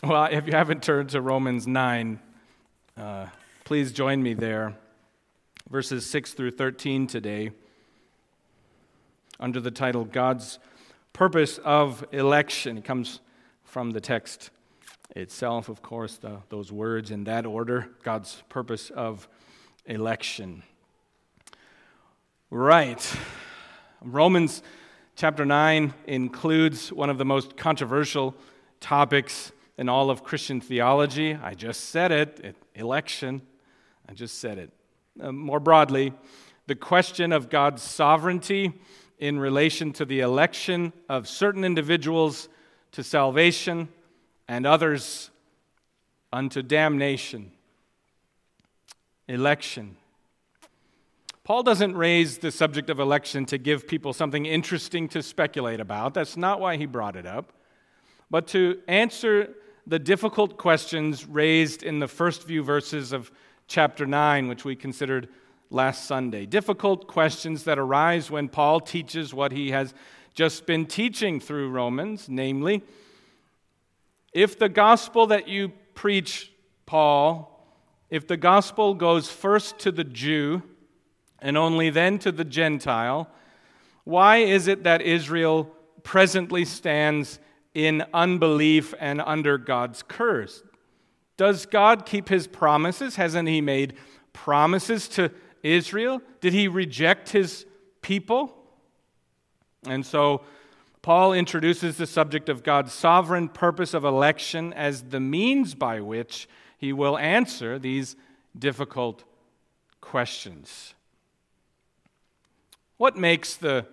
Well, if you haven't turned to Romans 9, please join me there. Verses 6 through 13 today, under the title, God's Purpose of Election. It comes from the text itself, of course, those words in that order, God's purpose of election. Right. Romans chapter 9 includes one of the most controversial topics in all of Christian theology. I just said it, election. I just said it. More broadly, the question of God's sovereignty in relation to the election of certain individuals to salvation and others unto damnation. Election. Paul doesn't raise the subject of election to give people something interesting to speculate about. That's not why he brought it up. But to answer the difficult questions raised in the first few verses of chapter 9, which we considered last Sunday. Difficult questions that arise when Paul teaches what he has just been teaching through Romans, namely, if the gospel that you preach, Paul, if the gospel goes first to the Jew and only then to the Gentile, why is it that Israel presently stands in unbelief and under God's curse? Does God keep his promises? Hasn't he made promises to Israel? Did he reject his people? And so Paul introduces the subject of God's sovereign purpose of election as the means by which he will answer these difficult questions. What makes the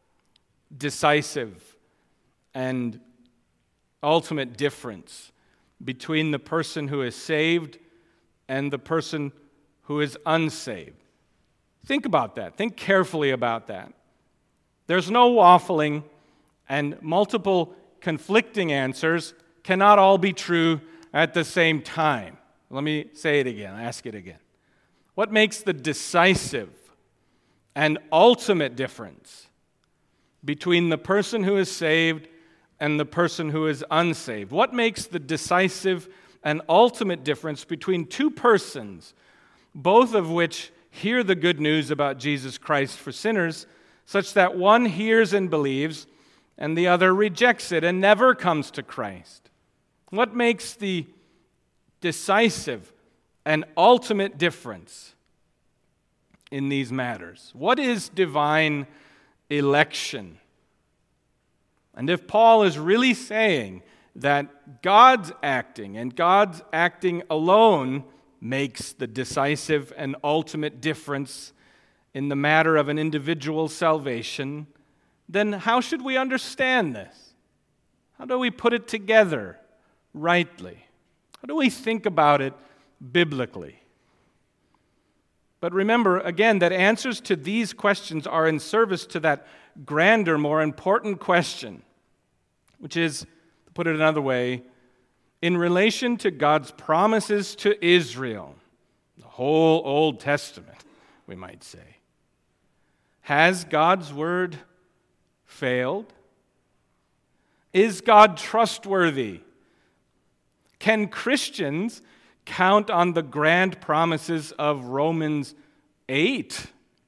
decisive and ultimate difference between the person who is saved and the person who is unsaved? Think about that. Think carefully about that. There's no waffling, and multiple conflicting answers cannot all be true at the same time. Let me say it again, ask it again. What makes the decisive and ultimate difference between the person who is saved and the person who is unsaved? What makes the decisive and ultimate difference between two persons, both of which hear the good news about Jesus Christ for sinners, such that one hears and believes and the other rejects it and never comes to Christ? What makes the decisive and ultimate difference in these matters? What is divine election? And if Paul is really saying that God's acting and God's acting alone makes the decisive and ultimate difference in the matter of an individual's salvation, then how should we understand this? How do we put it together rightly? How do we think about it biblically? But remember, again, that answers to these questions are in service to that grander, more important question, which is, to put it another way, in relation to God's promises to Israel, the whole Old Testament, we might say. Has God's word failed? Is God trustworthy? Can Christians count on the grand promises of Romans 8?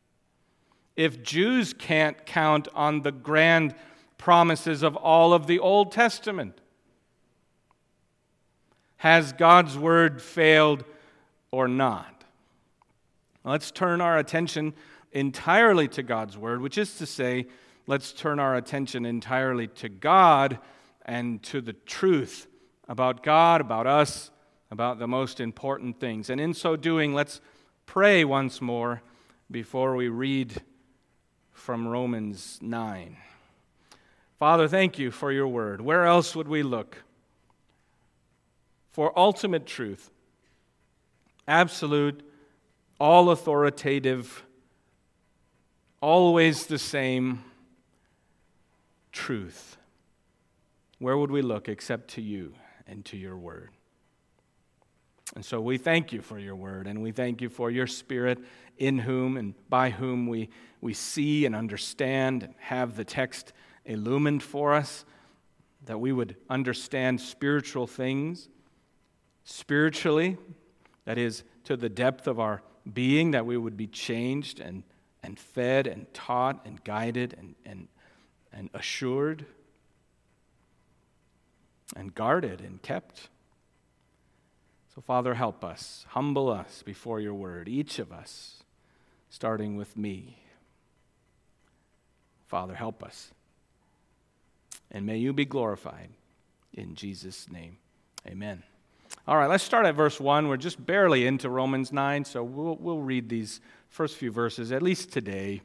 If Jews can't count on the grand promises of all of the Old Testament, has God's word failed or not? Let's turn our attention entirely to God's word, which is to say, let's turn our attention entirely to God and to the truth about God, about us, about the most important things. And in so doing, let's pray once more before we read from Romans 9. Father, thank you for your word. Where else would we look for ultimate truth, absolute, all authoritative, always the same truth? Where would we look except to you and to your word? And so we thank you for your word, and we thank you for your Spirit, in whom and by whom we see and understand and have the text illumined for us, that we would understand spiritual things. spiritually, that is, to the depth of our being, that we would be changed and fed and taught and guided and assured and guarded and kept. So, Father, help us, humble us before your word, each of us, starting with me. Father, help us. And may you be glorified in Jesus' name. Amen. All right, let's start at verse 1. We're just barely into Romans 9, so we'll read these first few verses, at least today.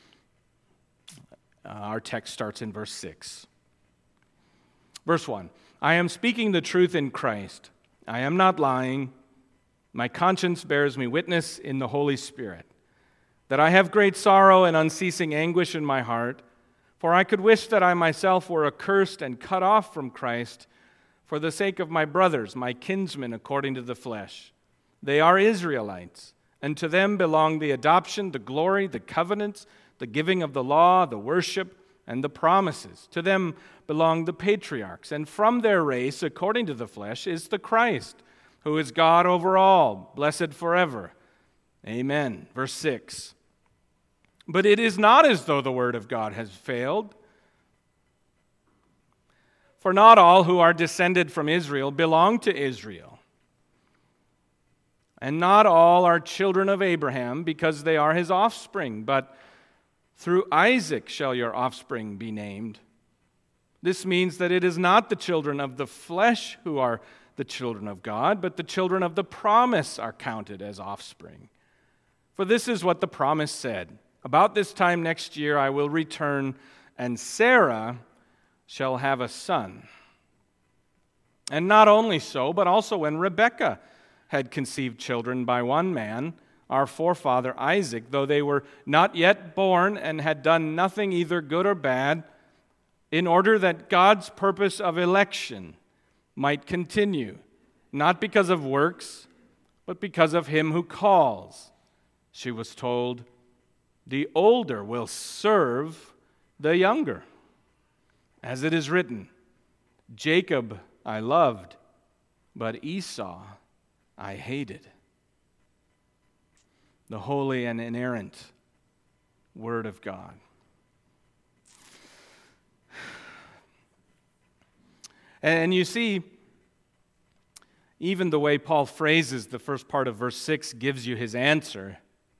Our text starts in verse 6. Verse 1, I am speaking the truth in Christ. I am not lying. My conscience bears me witness in the Holy Spirit that I have great sorrow and unceasing anguish in my heart, for I could wish that I myself were accursed and cut off from Christ for the sake of my brothers, my kinsmen according to the flesh. They are Israelites, and to them belong the adoption, the glory, the covenants, the giving of the law, the worship, and the promises. To them belong the patriarchs, and from their race, according to the flesh, is the Christ, who is God over all, blessed forever. Amen. Verse 6. But it is not as though the word of God has failed. For not all who are descended from Israel belong to Israel. And not all are children of Abraham because they are his offspring, but through Isaac shall your offspring be named. This means that it is not the children of the flesh who are the children of God, but the children of the promise are counted as offspring. For this is what the promise said. About this time next year I will return, and Sarah shall have a son. And not only so, but also when Rebekah had conceived children by one man, our forefather Isaac, though they were not yet born and had done nothing either good or bad, in order that God's purpose of election might continue, not because of works, but because of him who calls. She was told, the older will serve the younger. As it is written, Jacob I loved, but Esau I hated. The holy and inerrant Word of God. And you see, even the way Paul phrases the first part of verse 6 gives you his answer.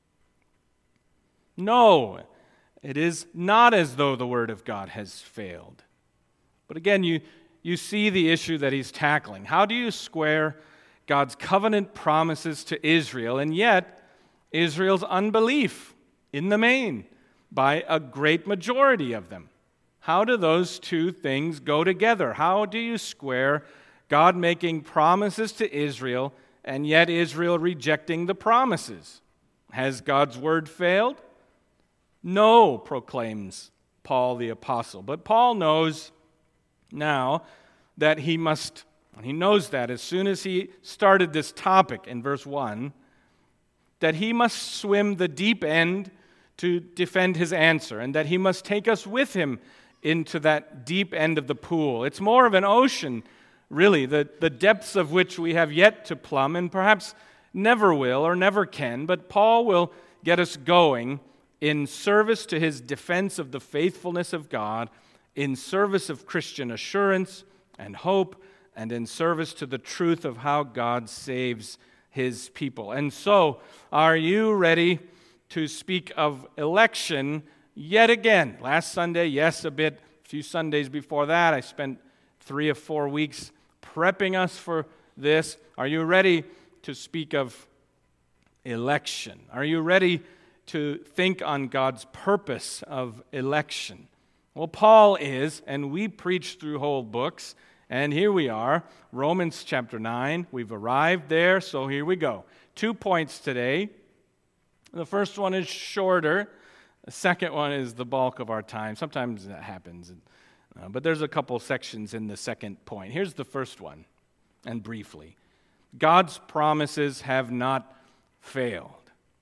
No, it is not as though the Word of God has failed. But again, you see the issue that he's tackling. How do you square God's covenant promises to Israel and yet Israel's unbelief in the main by a great majority of them? How do those two things go together? How do you square God making promises to Israel and yet Israel rejecting the promises? Has God's word failed? No, proclaims Paul the apostle. But Paul knows now that he must, and he knows that as soon as he started this topic in verse 1, that he must swim the deep end to defend his answer, and that he must take us with him into that deep end of the pool. It's more of an ocean, really, the depths of which we have yet to plumb, and perhaps never will or never can, but Paul will get us going in service to his defense of the faithfulness of God, in service of Christian assurance and hope, and in service to the truth of how God saves his people. And so, are you ready to speak of election yet again? Last Sunday, yes, a few Sundays before that, I spent 3 or 4 weeks prepping us for this. Are you ready to speak of election? Are you ready to think on God's purpose of election? Well, Paul is, and we preach through whole books, and here we are, Romans chapter 9. We've arrived there, so here we go. 2 points today. The first one is shorter. The second one is the bulk of our time. Sometimes that happens, but there's a couple sections in the second point. Here's the first one, and briefly. God's promises have not failed.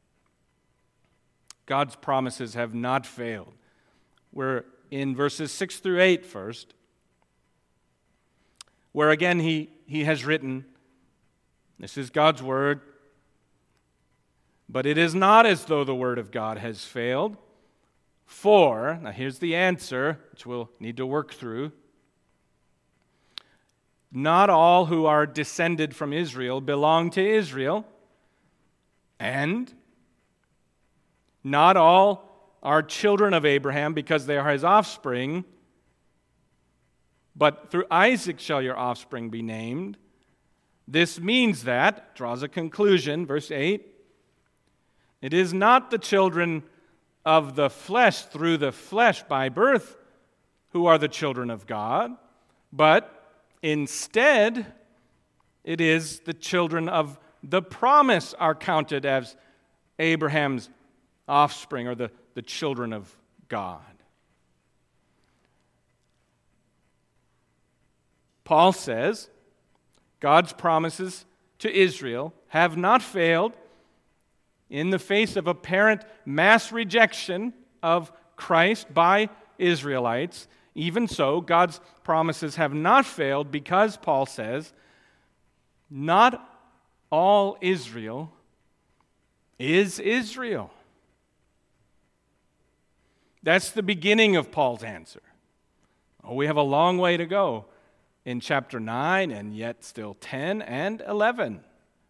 God's promises have not failed. We're in verses 6 through 8 first, where again he has written, This is God's word. But it is not as though the word of God has failed. For, now here's the answer, which we'll need to work through. Not all who are descended from Israel belong to Israel, and not all are children of Abraham because they are his offspring, but through Isaac shall your offspring be named. This means that, draws a conclusion, verse 8, it is not the children of the flesh through the flesh by birth who are the children of God, but instead it is the children of the promise are counted as Abraham's offspring, or the children of God. Paul says God's promises to Israel have not failed in the face of apparent mass rejection of Christ by Israelites. Even so, God's promises have not failed because, Paul says, not all Israel is Israel. That's the beginning of Paul's answer. We have a long way to go in chapter 9 and yet still 10 and 11.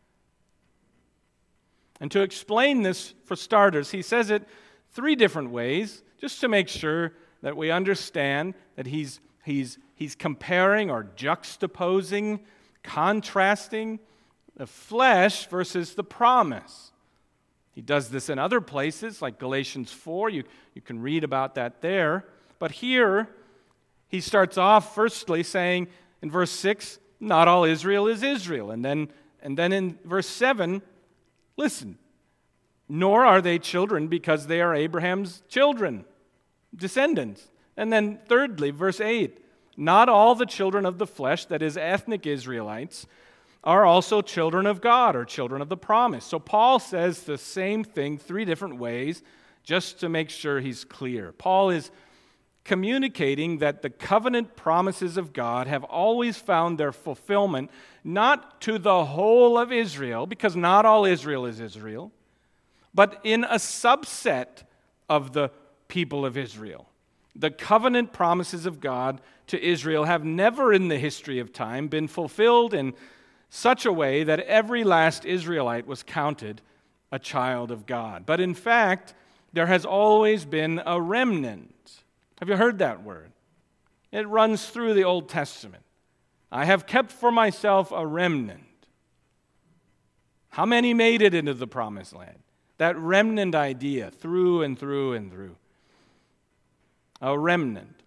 And to explain this, for starters, he says it three different ways, just to make sure that we understand that he's comparing or juxtaposing, contrasting the flesh versus the promise. He does this in other places, like Galatians 4. You can read about that there. But here, he starts off firstly saying in verse 6, not all Israel is Israel. And then in verse 7, listen, nor are they children because they are Abraham's children, descendants. And then thirdly, verse 8, not all the children of the flesh, that is, ethnic Israelites, are also children of God or children of the promise. So Paul says the same thing three different ways just to make sure he's clear. Paul is communicating that the covenant promises of God have always found their fulfillment not to the whole of Israel, because not all Israel is Israel, but in a subset of the people of Israel. The covenant promises of God to Israel have never in the history of time been fulfilled in such a way that every last Israelite was counted a child of God. But in fact, there has always been a remnant. Have you heard that word? It runs through the Old Testament. I have kept for myself a remnant. How many made it into the promised land? That remnant idea, through and through and through. A remnant.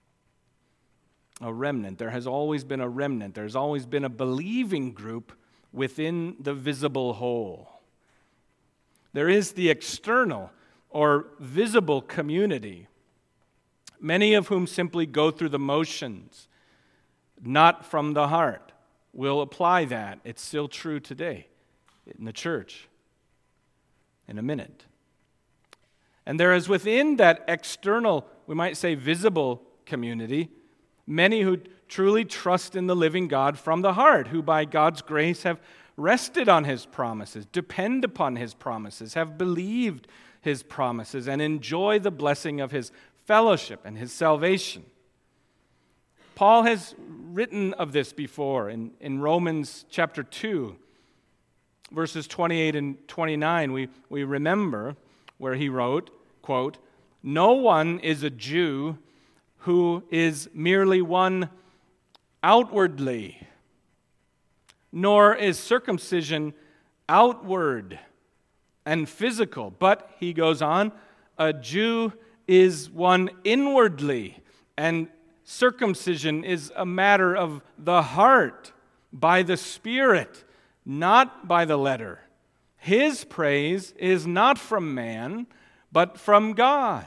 A remnant. There has always been a remnant. There's always been a believing group within the visible whole. There is the external or visible community, many of whom simply go through the motions, not from the heart. We'll apply that. It's still true today in the church in a minute. And there is within that external, we might say visible community, many who truly trust in the living God from the heart, who by God's grace have rested on His promises, depend upon His promises, have believed His promises, and enjoy the blessing of His fellowship and His salvation. Paul has written of this before in Romans chapter 2, verses 28 and 29. We remember where he wrote, quote, "No one is a Jew who is merely one outwardly, nor is circumcision outward and physical. But," he goes on, "a Jew is one inwardly, and circumcision is a matter of the heart, by the Spirit, not by the letter. His praise is not from man, but from God."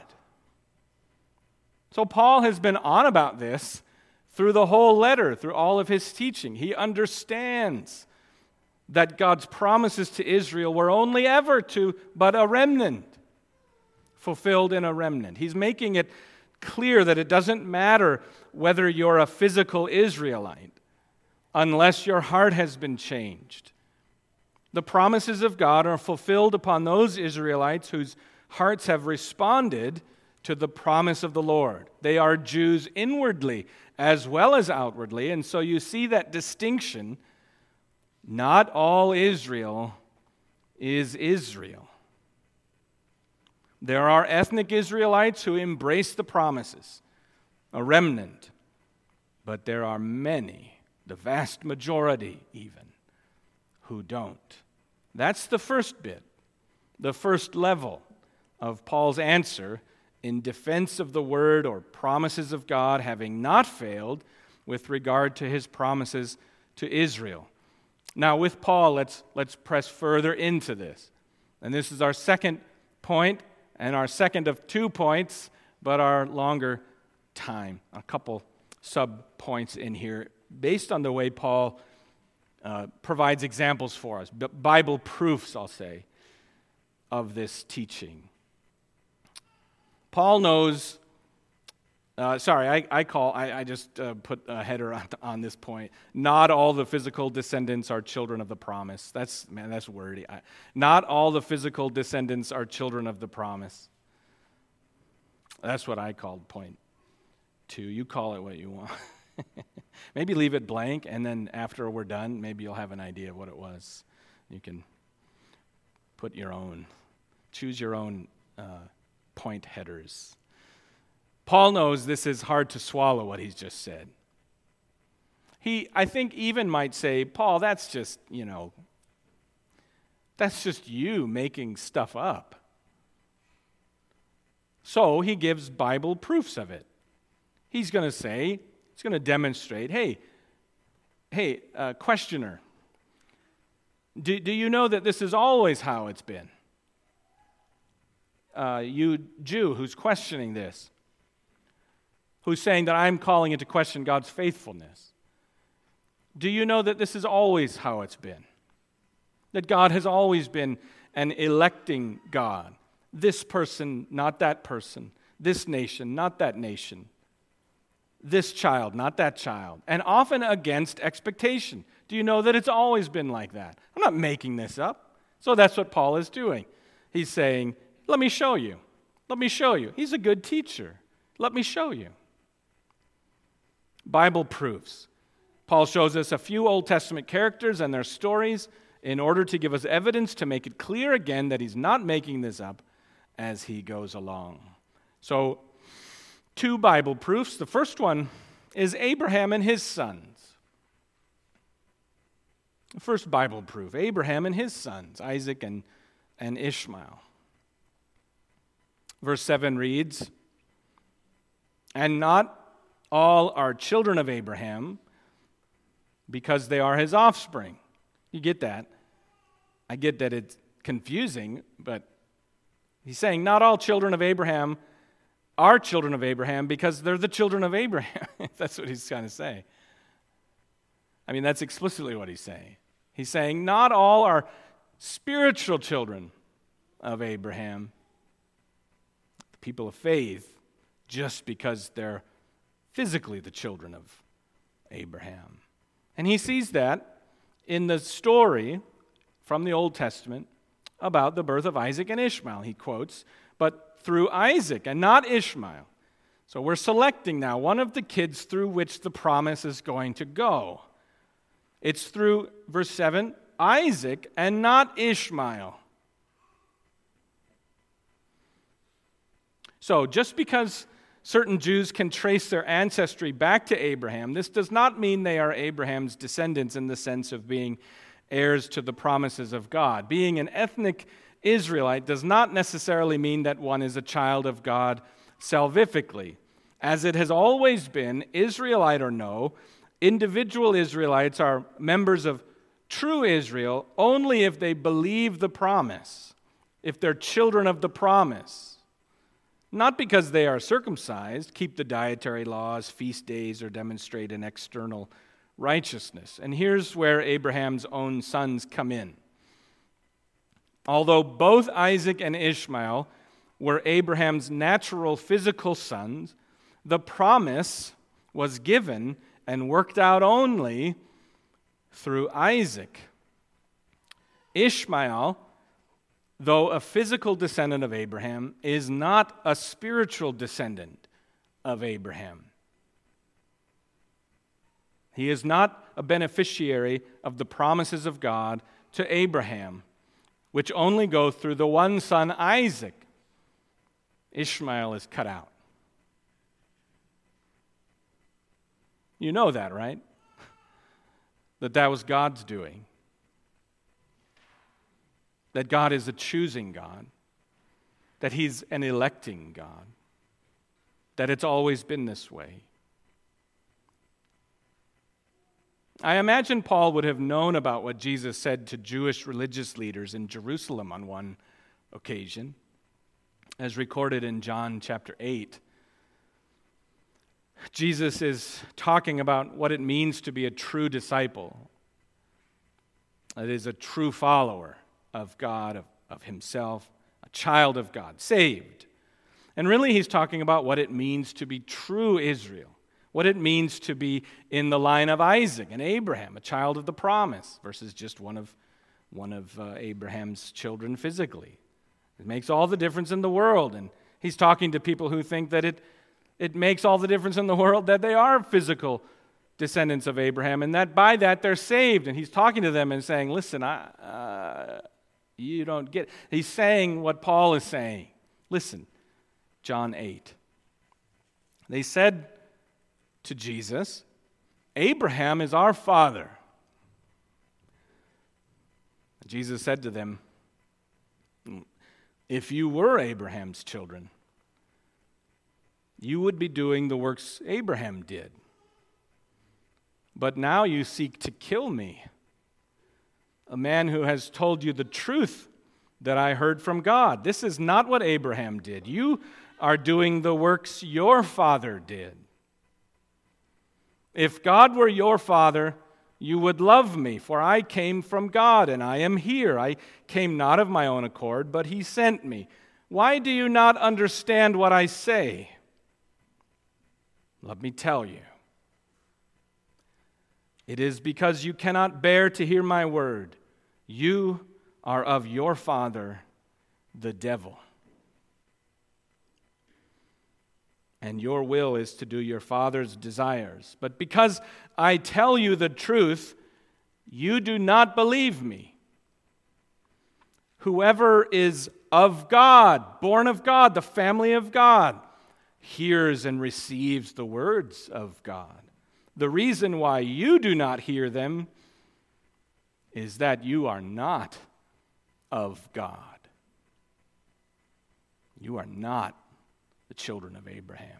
So Paul has been on about this through the whole letter, through all of his teaching. He understands that God's promises to Israel were only ever to but a remnant, fulfilled in a remnant. He's making it clear that it doesn't matter whether you're a physical Israelite unless your heart has been changed The promises of God are fulfilled upon those Israelites whose hearts have responded to the promise of the Lord. They are Jews inwardly as well as outwardly, and so you see that distinction. Not all Israel is Israel. There are ethnic Israelites who embrace the promises, a remnant, but there are many, the vast majority even, who don't. That's the first bit, the first level of Paul's answer in defense of the word or promises of God, having not failed with regard to his promises to Israel. Now, with Paul, let's press further into this. And this is our second point, and our second of 2 points, but our longer time. A couple sub-points in here, based on the way Paul provides examples for us, Bible proofs, I'll say, of this teaching. Paul knows, I just put a header on this point. Not all the physical descendants are children of the promise. That's wordy. Not all the physical descendants are children of the promise. That's what I called point 2. You call it what you want. Maybe leave it blank, and then after we're done, maybe you'll have an idea of what it was. You can put your own, choose your own point headers. Paul knows this is hard to swallow, what he's just said. He, I think, even might say, Paul, that's just you making stuff up. So he gives Bible proofs of it. He's going to demonstrate, hey, questioner, do you know that this is always how it's been? You Jew who's questioning this, who's saying that I'm calling into question God's faithfulness. Do you know that this is always how it's been? That God has always been an electing God. This person, not that person. This nation, not that nation. This child, not that child. And often against expectation. Do you know that it's always been like that? I'm not making this up. So that's what Paul is doing. He's saying, let me show you. Let me show you. He's a good teacher. Let me show you. Bible proofs. Paul shows us a few Old Testament characters and their stories in order to give us evidence to make it clear again that he's not making this up as he goes along. So, 2 Bible proofs. The first one is Abraham and his sons. The first Bible proof, Abraham and his sons, Isaac and Ishmael. Verse 7 reads, "And not all are children of Abraham, because they are his offspring." You get that? I get that it's confusing, but he's saying not all children of Abraham are children of Abraham because they're the children of Abraham. That's what he's trying to say. I mean, that's explicitly what he's saying. He's saying not all are spiritual children of Abraham, the people of faith, just because they're physically the children of Abraham. And he sees that in the story from the Old Testament about the birth of Isaac and Ishmael. He quotes, "But through Isaac and not Ishmael." So we're selecting now one of the kids through which the promise is going to go. It's through, verse 7, Isaac and not Ishmael. So just because certain Jews can trace their ancestry back to Abraham, this does not mean they are Abraham's descendants in the sense of being heirs to the promises of God. Being an ethnic Israelite does not necessarily mean that one is a child of God salvifically. As it has always been, Israelite or no, individual Israelites are members of true Israel only if they believe the promise, if they're children of the promise. Not because they are circumcised, keep the dietary laws, feast days, or demonstrate an external righteousness. And here's where Abraham's own sons come in. Although both Isaac and Ishmael were Abraham's natural physical sons, the promise was given and worked out only through Isaac. Ishmael, though a physical descendant of Abraham, is not a spiritual descendant of Abraham. He is not a beneficiary of the promises of God to Abraham, which only go through the one son, Isaac. Ishmael is cut out. You know that, right? That was God's doing. That God is a choosing God. That He's an electing God. That it's always been this way. I imagine Paul would have known about what Jesus said to Jewish religious leaders in Jerusalem on one occasion, as recorded in John chapter 8. Jesus is talking about what it means to be a true disciple. It is a true follower of God, of Himself, a child of God, saved. And really He's talking about what it means to be true Israel. What it means to be in the line of Isaac and Abraham, a child of the promise, versus just one of Abraham's children physically. It makes all the difference in the world. And he's talking to people who think that it makes all the difference in the world that they are physical descendants of Abraham, and that by that they're saved. And he's talking to them and saying, listen, you don't get it. He's saying what Paul is saying. Listen, John 8. They said to Jesus, Abraham is our father. Jesus said to them, if you were Abraham's children, you would be doing the works Abraham did. But now you seek to kill me, a man who has told you the truth that I heard from God. This is not what Abraham did. You are doing the works your father did. If God were your father, you would love me, for I came from God, and I am here. I came not of my own accord, but He sent me. Why do you not understand what I say? Let me tell you. It is because you cannot bear to hear my word. You are of your father, the devil. And your will is to do your father's desires. But because I tell you the truth, you do not believe me. Whoever is of God, born of God, the family of God, hears and receives the words of God. The reason why you do not hear them is that you are not of God. You are not the children of Abraham.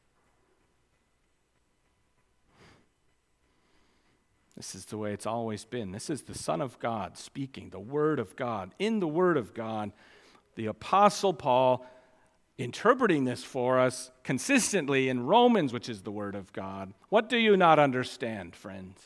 This is the way it's always been. This is the Son of God speaking, the Word of God. In the Word of God, the Apostle Paul interpreting this for us consistently in Romans, which is the Word of God. What do you not understand, friends?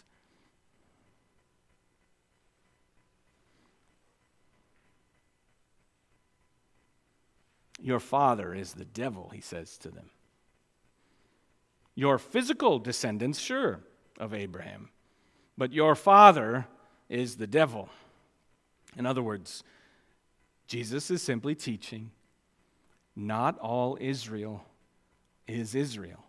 Your father is the devil, he says to them. Your physical descendants, sure, of Abraham, but your father is the devil. In other words, Jesus is simply teaching not all Israel is Israel.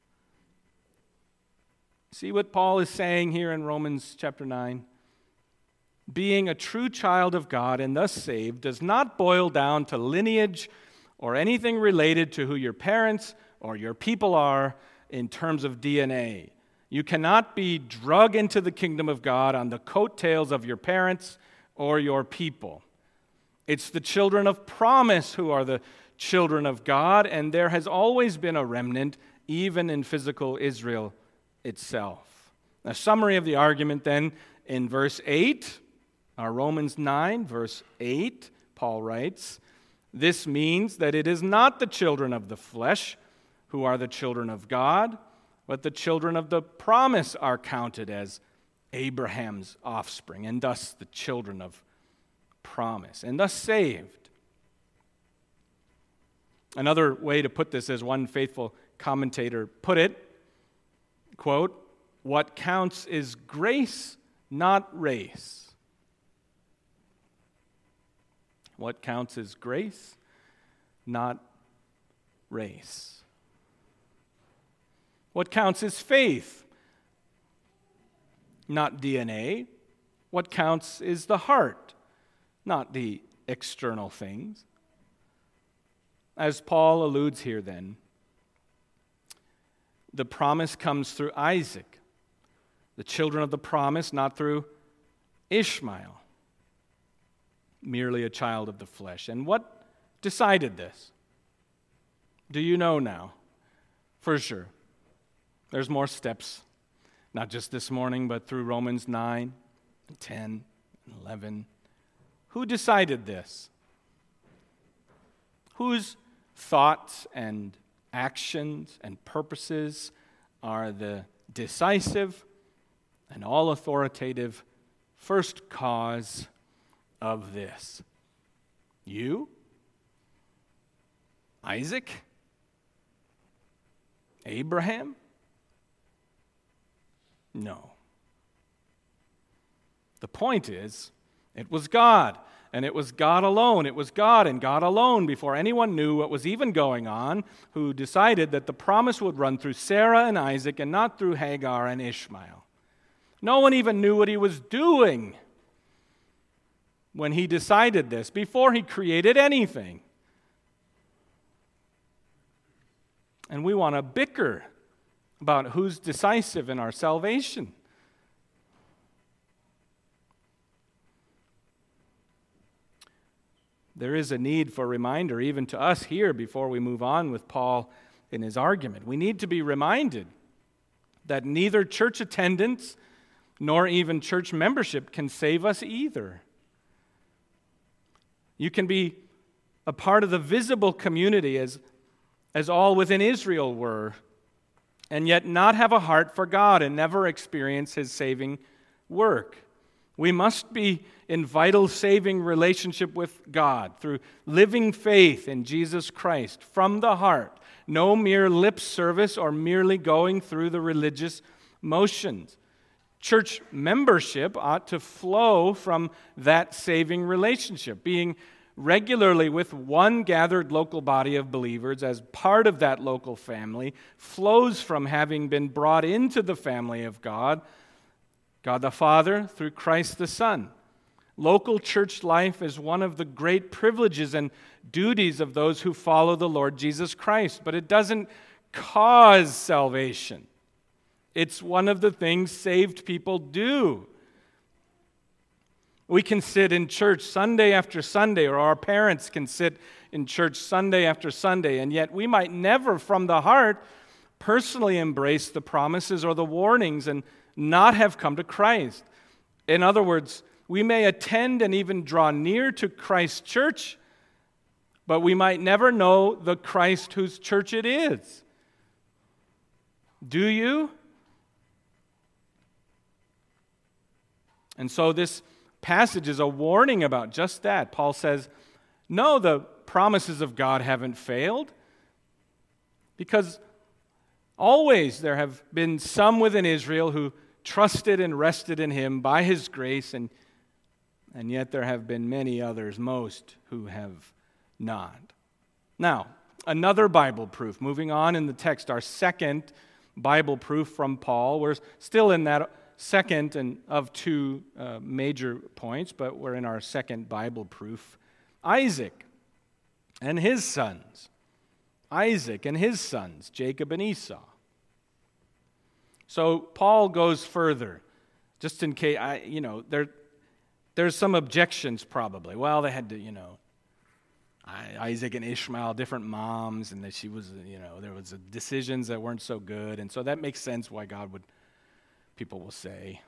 See what Paul is saying here in Romans chapter 9? Being a true child of God and thus saved does not boil down to lineage or anything related to who your parents or your people are in terms of DNA. You cannot be drug into the kingdom of God on the coattails of your parents or your people. It's the children of promise who are the children of God, and there has always been a remnant, even in physical Israel itself. A summary of the argument then in verse 8, Romans 9, verse 8, Paul writes, this means that it is not the children of the flesh who are the children of God, but the children of the promise are counted as Abraham's offspring, and thus the children of promise, and thus saved. Another way to put this, as one faithful commentator put it, quote, what counts is grace, not race. What counts is grace, not race. What counts is faith, not DNA. What counts is the heart, not the external things. As Paul alludes here then, the promise comes through Isaac, the children of the promise, not through Ishmael, merely a child of the flesh. And what decided this? Do you know now? For sure. There's more steps, not just this morning, but through Romans 9, 10, 11. Who decided this? Whose thoughts and actions and purposes are the decisive and all authoritative first cause of this? You? Isaac? Abraham? No. The point is, it was God, and it was God alone. It was God and God alone, before anyone knew what was even going on, who decided that the promise would run through Sarah and Isaac and not through Hagar and Ishmael. No one even knew what he was doing when he decided this, before he created anything. And we want to bicker about who's decisive in our salvation. There is a need for reminder, even to us here, before we move on with Paul in his argument. We need to be reminded that neither church attendance nor even church membership can save us either. You can be a part of the visible community as all within Israel were, and yet not have a heart for God and never experience His saving work. We must be in vital saving relationship with God through living faith in Jesus Christ from the heart. No mere lip service or merely going through the religious motions. Church membership ought to flow from that saving relationship, being regularly with one gathered local body of believers as part of that local family flows from having been brought into the family of God, God the Father, through Christ the Son. Local church life is one of the great privileges and duties of those who follow the Lord Jesus Christ, but it doesn't cause salvation. It's one of the things saved people do. We can sit in church Sunday after Sunday, or our parents can sit in church Sunday after Sunday, and yet we might never from the heart personally embrace the promises or the warnings and not have come to Christ. In other words, we may attend and even draw near to Christ's church, but we might never know the Christ whose church it is. Do you? And so this passage is a warning about just that. Paul says, no, the promises of God haven't failed, because always there have been some within Israel who trusted and rested in Him by His grace, and yet there have been many others, most, who have not. Now, another Bible proof. Moving on in the text, our second Bible proof from Paul. We're still in that second and of two major points, but we're in our second Bible proof. Isaac and his sons. Isaac and his sons, Jacob and Esau. So Paul goes further, just in case, there's some objections probably. Well, they had to, Isaac and Ishmael, different moms, and that she was, there was decisions that weren't so good, and so that makes sense why people will say,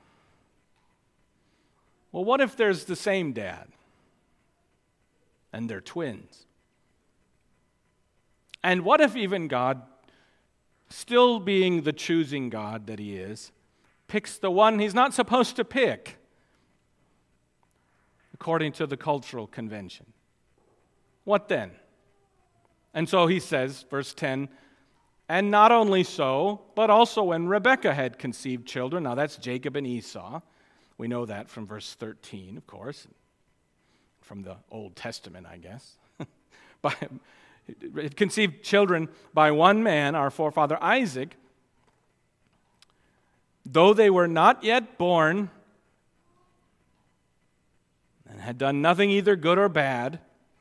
well, what if there's the same dad and they're twins? And what if even God, still being the choosing God that He is, picks the one He's not supposed to pick according to the cultural convention? What then? And so he says, verse 10, and not only so, but also when Rebekah had conceived children. Now that's Jacob and Esau. We know that from verse 13, of course. from the Old Testament, I guess. It conceived children by one man, our forefather Isaac, though they were not yet born and had done nothing either good or bad,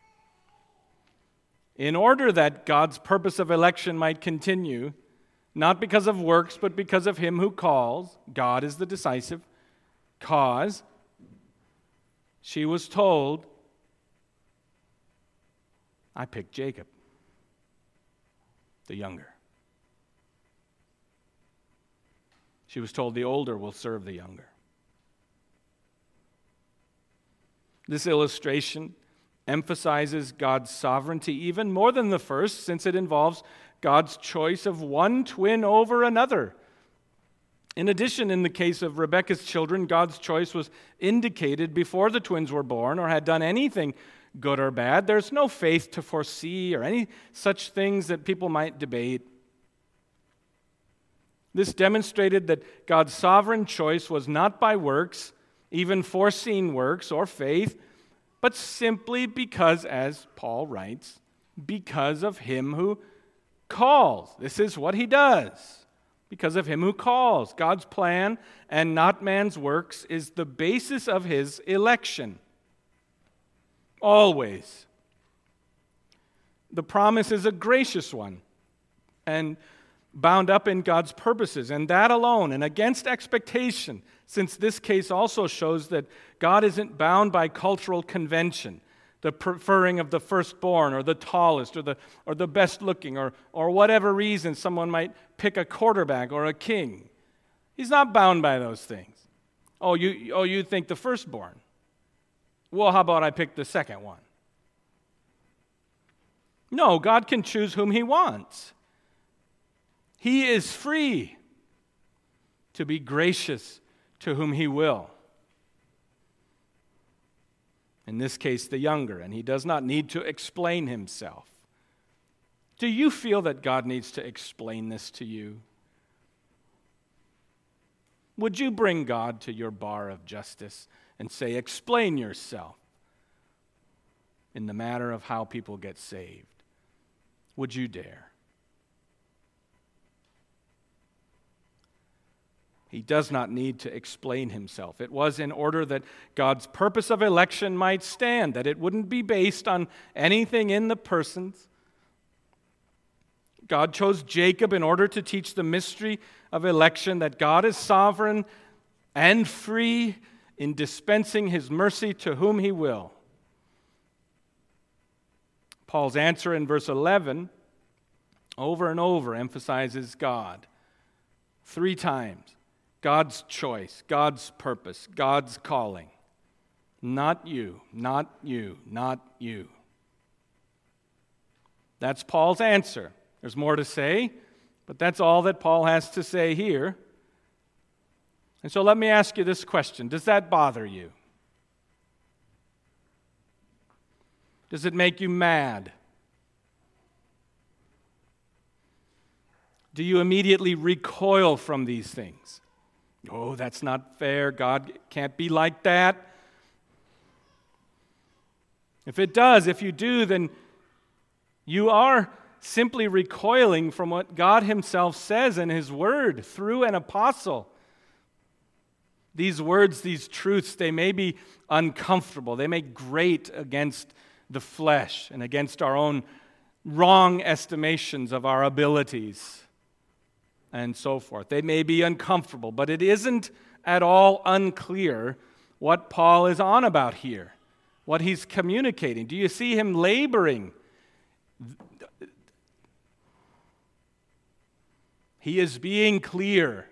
in order that God's purpose of election might continue, not because of works, but because of him who calls. God is the decisive cause. She was told, I picked Jacob, the younger. She was told the older will serve the younger. This illustration emphasizes God's sovereignty even more than the first, since it involves God's choice of one twin over another. In addition, in the case of Rebekah's children, God's choice was indicated before the twins were born or had done anything good or bad. There's no faith to foresee or any such things that people might debate. This demonstrated that God's sovereign choice was not by works, even foreseen works or faith, but simply because, as Paul writes, because of him who calls. This is what he does. Because of him who calls. God's plan and not man's works is the basis of his election. Always. The promise is a gracious one and bound up in God's purposes, and that alone, and against expectation, since this case also shows that God isn't bound by cultural convention, the preferring of the firstborn or the tallest or the best looking or whatever reason someone might pick a quarterback or a king. He's not bound by those things. You think the firstborn. Well, how about I pick the second one? No, God can choose whom he wants. He is free to be gracious to whom he will. In this case, the younger, and he does not need to explain himself. Do you feel that God needs to explain this to you? Would you bring God to your bar of justice and say, explain yourself in the matter of how people get saved? Would you dare? He does not need to explain himself. It was in order that God's purpose of election might stand, that it wouldn't be based on anything in the persons. God chose Jacob in order to teach the mystery of election, that God is sovereign and free in dispensing his mercy to whom he will. Paul's answer in verse 11 over and over emphasizes God 3 times. God's choice, God's purpose, God's calling. Not you, not you, not you. That's Paul's answer. There's more to say, but that's all that Paul has to say here. And so let me ask you this question. Does that bother you? Does it make you mad? Do you immediately recoil from these things? Oh, that's not fair. God can't be like that. If it does, if you do, then you are simply recoiling from what God himself says in his word through an apostle. These words, these truths, they may be uncomfortable. They may grate against the flesh and against our own wrong estimations of our abilities and so forth. They may be uncomfortable, but it isn't at all unclear what Paul is on about here, what he's communicating. Do you see him laboring? He is being clear.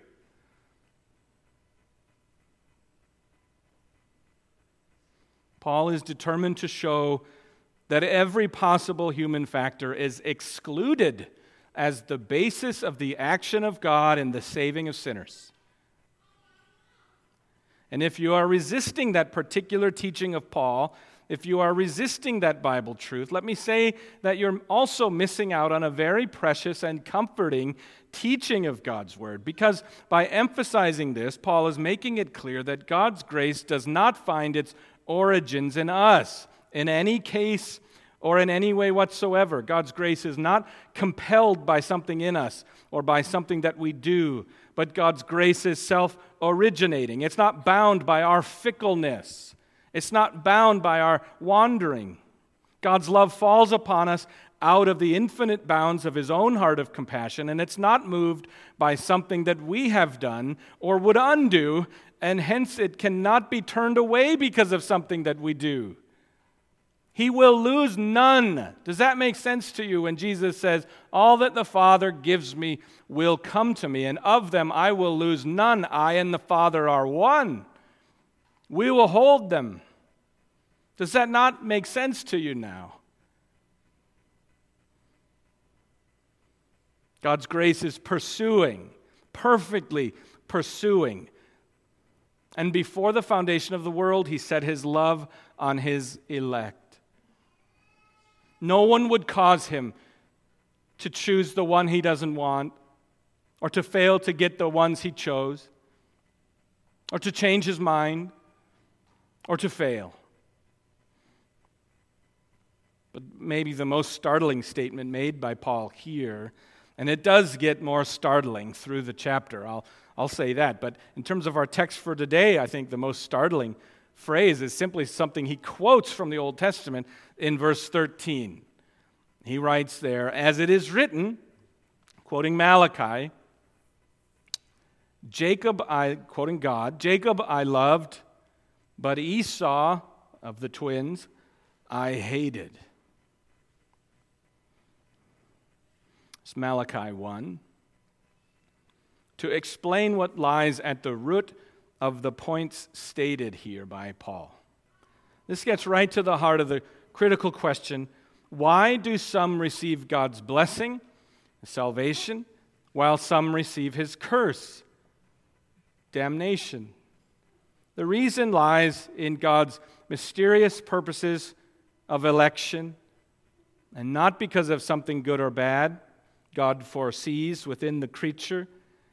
Paul is determined to show that every possible human factor is excluded as the basis of the action of God in the saving of sinners. And if you are resisting that particular teaching of Paul, if you are resisting that Bible truth, let me say that you're also missing out on a very precious and comforting teaching of God's Word, because by emphasizing this, Paul is making it clear that God's grace does not find its origins in us, in any case or in any way whatsoever. God's grace is not compelled by something in us or by something that we do, but God's grace is self-originating. It's not bound by our fickleness. It's not bound by our wandering. God's love falls upon us out of the infinite bounds of His own heart of compassion, and it's not moved by something that we have done or would undo, and hence it cannot be turned away because of something that we do. He will lose none. Does that make sense to you when Jesus says, all that the Father gives me will come to me, and of them I will lose none. I and the Father are one. We will hold them. Does that not make sense to you now? God's grace is pursuing, perfectly pursuing. And before the foundation of the world, He set His love on His elect. No one would cause Him to choose the one He doesn't want, or to fail to get the ones He chose, or to change His mind, or to fail. But maybe the most startling statement made by Paul here, and it does get more startling through the chapter, I'll say that. But in terms of our text for today, I think the most startling phrase is simply something he quotes from the Old Testament in verse 13. He writes there, as it is written, quoting Malachi, quoting God, Jacob I loved, but Esau of the twins I hated. It's Malachi 1. To explain what lies at the root of the points stated here by Paul. This gets right to the heart of the critical question, why do some receive God's blessing, salvation, while some receive His curse, damnation? The reason lies in God's mysterious purposes of election, and not because of something good or bad God foresees within the creature.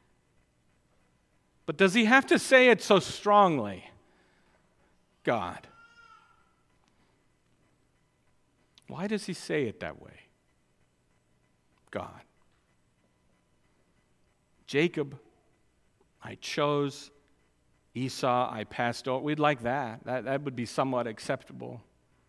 But does He have to say it so strongly? God. Why does He say it that way? God. Jacob, I chose. Esau, I passed over. We'd like that. That would be somewhat acceptable.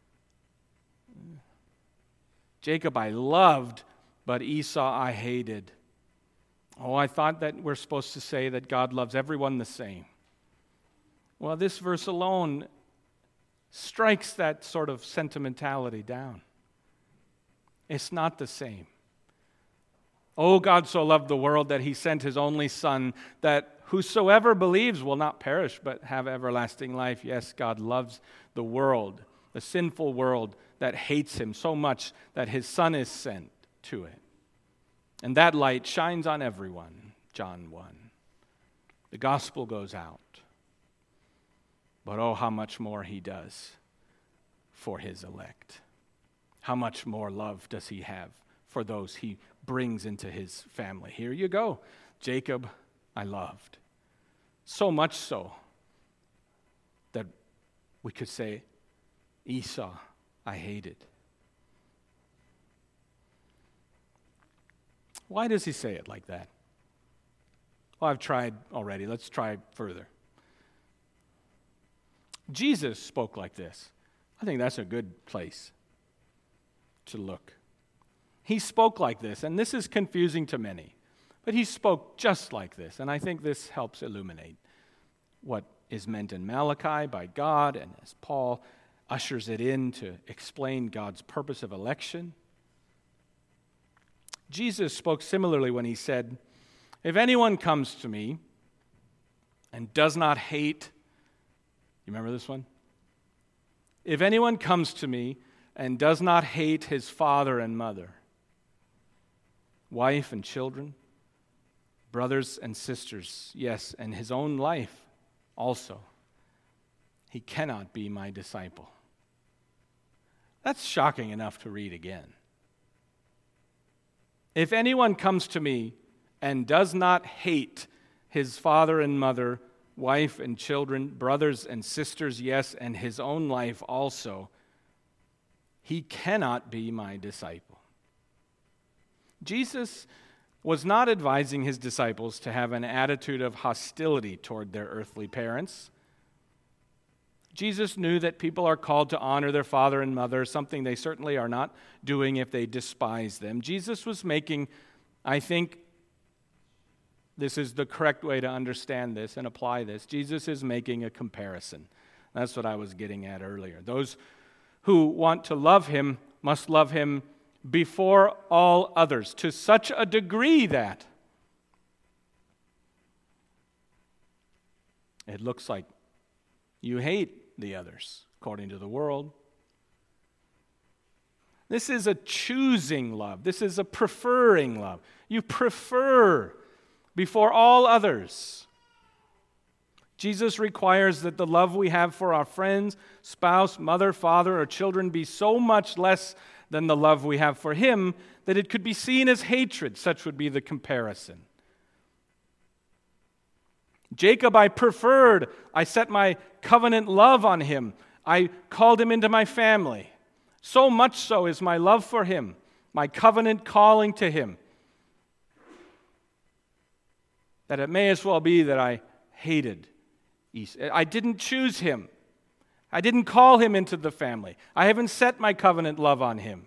Jacob, I loved, but Esau, I hated. Oh, I thought that we're supposed to say that God loves everyone the same. Well, this verse alone strikes that sort of sentimentality down. It's not the same. Oh, God so loved the world that He sent His only Son, that whosoever believes will not perish but have everlasting life. Yes, God loves the world, the sinful world that hates Him so much that His Son is sent to it. And that light shines on everyone, John 1. The gospel goes out. But oh, how much more He does for His elect. How much more love does He have for those He brings into His family? Here you go. Jacob, I loved. So much so that we could say, Esau, I hated. Why does He say it like that? Well, I've tried already. Let's try further. Jesus spoke like this. I think that's a good place to look. He spoke like this, and this is confusing to many, but He spoke just like this, and I think this helps illuminate what is meant in Malachi by God, and as Paul ushers it in to explain God's purpose of election. Jesus spoke similarly when He said, if anyone comes to me and does not hate, you remember this one? If anyone comes to me and does not hate his father and mother, wife and children, brothers and sisters, yes, and his own life also, he cannot be my disciple. That's shocking enough to read again. If anyone comes to me and does not hate his father and mother, wife and children, brothers and sisters, yes, and his own life also, he cannot be my disciple. Jesus was not advising his disciples to have an attitude of hostility toward their earthly parents. Jesus knew that people are called to honor their father and mother, something they certainly are not doing if they despise them. Jesus was making, I think this is the correct way to understand this and apply this, Jesus is making a comparison. That's what I was getting at earlier. Those who want to love him must love him before all others, to such a degree that it looks like you hate the others, according to the world. This is a choosing love. This is a preferring love. You prefer before all others. Jesus requires that the love we have for our friends, spouse, mother, father, or children be so much less than the love we have for him that it could be seen as hatred. Such would be the comparison. Jacob I preferred. I set my covenant love on him. I called him into my family. So much so is my love for him, my covenant calling to him, that it may as well be that I hated Esau. I didn't choose him. I didn't call him into the family. I haven't set my covenant love on him.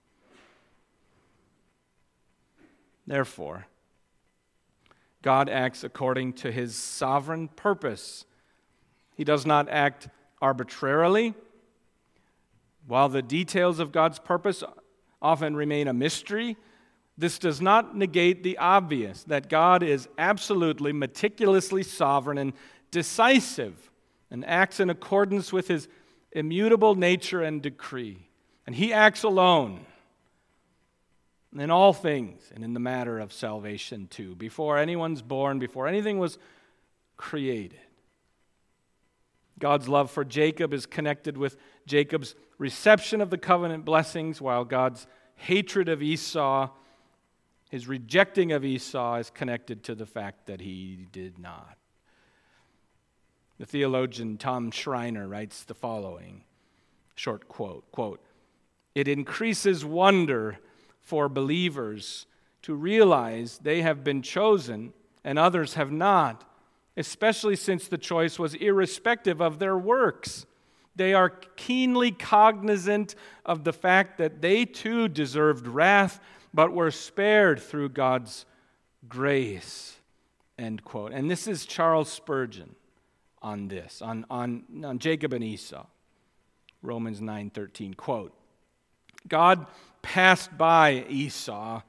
Therefore, God acts according to his sovereign purpose. He does not act arbitrarily. While the details of God's purpose often remain a mystery, this does not negate the obvious, that God is absolutely, meticulously sovereign and decisive and acts in accordance with his immutable nature and decree. And he acts alone in all things and in the matter of salvation too, before anyone's born, before anything was created. God's love for Jacob is connected with Jacob's reception of the covenant blessings, while God's hatred of Esau, his rejecting of Esau, is connected to the fact that he did not. The theologian Tom Schreiner writes the following short quote, "It increases wonder for believers to realize they have been chosen and others have not, especially since the choice was irrespective of their works. They are keenly cognizant of the fact that they too deserved wrath, but were spared through God's grace." End quote. And this is Charles Spurgeon on this, on Jacob and Esau. Romans 9:13, quote, "God passed by Esau."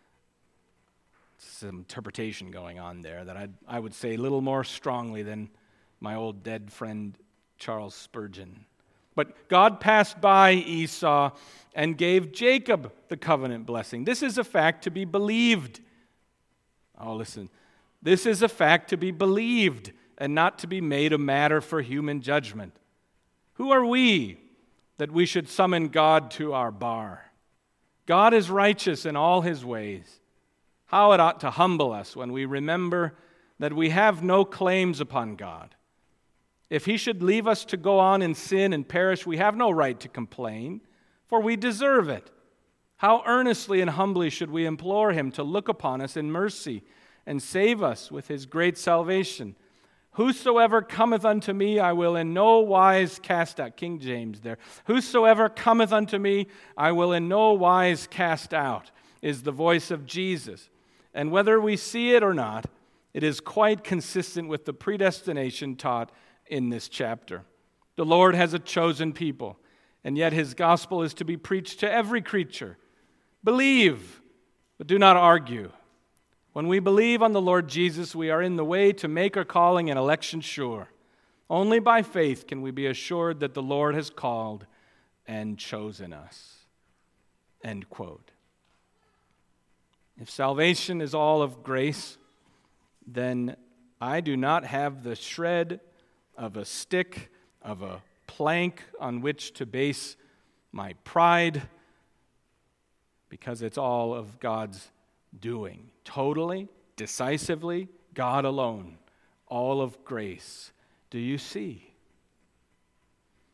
Some interpretation going on there that I would say a little more strongly than my old dead friend Charles Spurgeon. But God passed by Esau and gave Jacob the covenant blessing. This is a fact to be believed. Oh, listen. This is a fact to be believed and not to be made a matter for human judgment. Who are we that we should summon God to our bar? God is righteous in all his ways. How it ought to humble us when we remember that we have no claims upon God. If he should leave us to go on in sin and perish, we have no right to complain, for we deserve it. How earnestly and humbly should we implore him to look upon us in mercy and save us with his great salvation. "Whosoever cometh unto me, I will in no wise cast out." King James there. "Whosoever cometh unto me, I will in no wise cast out," is the voice of Jesus. And whether we see it or not, it is quite consistent with the predestination taught in this chapter. The Lord has a chosen people, and yet his gospel is to be preached to every creature. Believe, but do not argue. When we believe on the Lord Jesus, we are in the way to make our calling and election sure. Only by faith can we be assured that the Lord has called and chosen us. End quote. If salvation is all of grace, then I do not have the shred of a stick, of a plank on which to base my pride, because it's all of God's doing. Totally, decisively, God alone. All of grace. Do you see?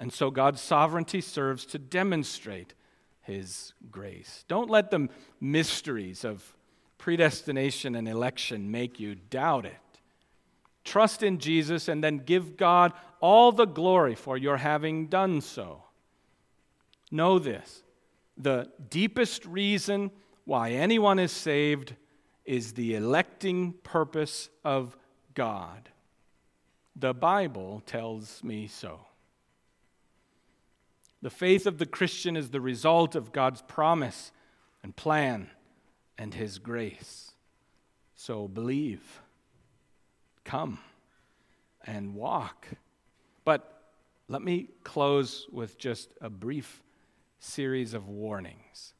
And so God's sovereignty serves to demonstrate his grace. Don't let the mysteries of predestination and election make you doubt it. Trust in Jesus and then give God all the glory for your having done so. Know this: the deepest reason why anyone is saved is the electing purpose of God. The Bible tells me so. The faith of the Christian is the result of God's promise and plan and his grace. So believe, come, and walk. But let me close with just a brief series of warnings.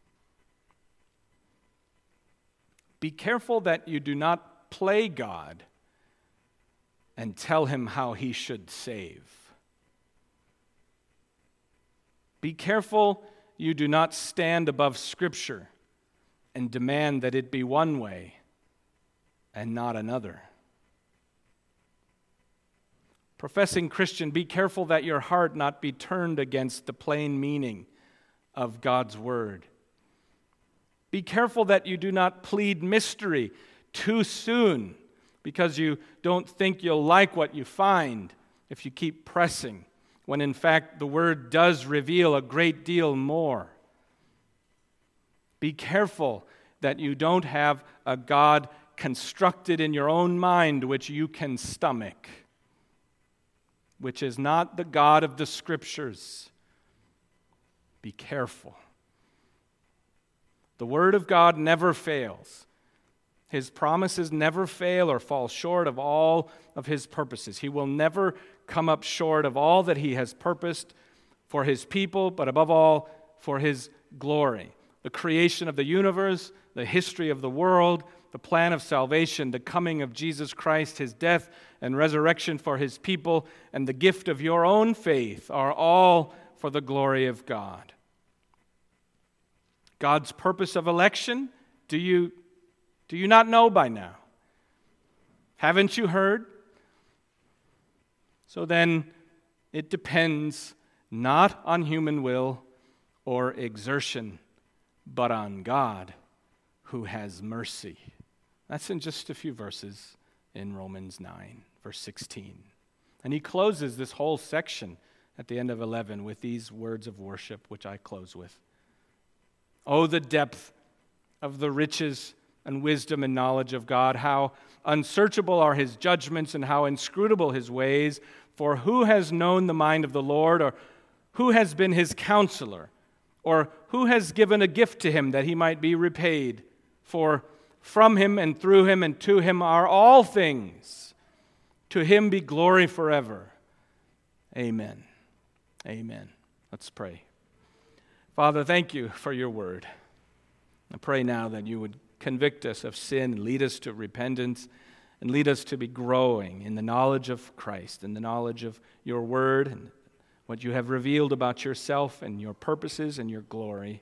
Be careful that you do not play God and tell him how he should save. Be careful you do not stand above Scripture and demand that it be one way and not another. Professing Christian, be careful that your heart not be turned against the plain meaning of God's word. Be careful that you do not plead mystery too soon because you don't think you'll like what you find if you keep pressing, when in fact the word does reveal a great deal more. Be careful that you don't have a God constructed in your own mind which you can stomach, which is not the God of the Scriptures. Be careful. The Word of God never fails. His promises never fail or fall short of all of His purposes. He will never come up short of all that He has purposed for His people, but above all, for His glory. The creation of the universe, the history of the world, the plan of salvation, the coming of Jesus Christ, His death and resurrection for His people, and the gift of your own faith are all for the glory of God. God's purpose of election, do you not know by now? Haven't you heard? So then, it depends not on human will or exertion, but on God who has mercy. That's in just a few verses in Romans 9, verse 16. And he closes this whole section at the end of 11 with these words of worship, which I close with. Oh, the depth of the riches and wisdom and knowledge of God, how unsearchable are his judgments and how inscrutable his ways. For who has known the mind of the Lord, or who has been his counselor, or who has given a gift to him that he might be repaid? For from him and through him and to him are all things. To him be glory forever. Amen. Amen. Let's pray. Father, thank you for your word. I pray now that you would convict us of sin and lead us to repentance and lead us to be growing in the knowledge of Christ and the knowledge of your word and what you have revealed about yourself and your purposes and your glory.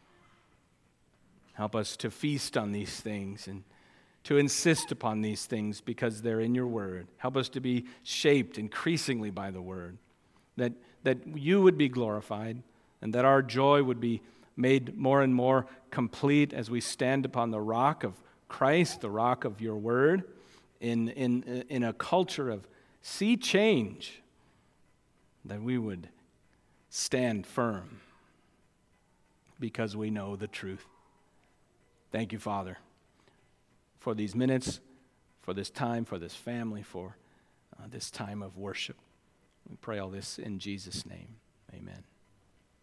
Help us to feast on these things and to insist upon these things because they're in your word. Help us to be shaped increasingly by the word, that you would be glorified and that our joy would be made more and more complete as we stand upon the rock of Christ, the rock of your word, in a culture of sea change, that we would stand firm because we know the truth. Thank you, Father, for these minutes, for this time, for this family, for this time of worship. We pray all this in Jesus' name. Amen.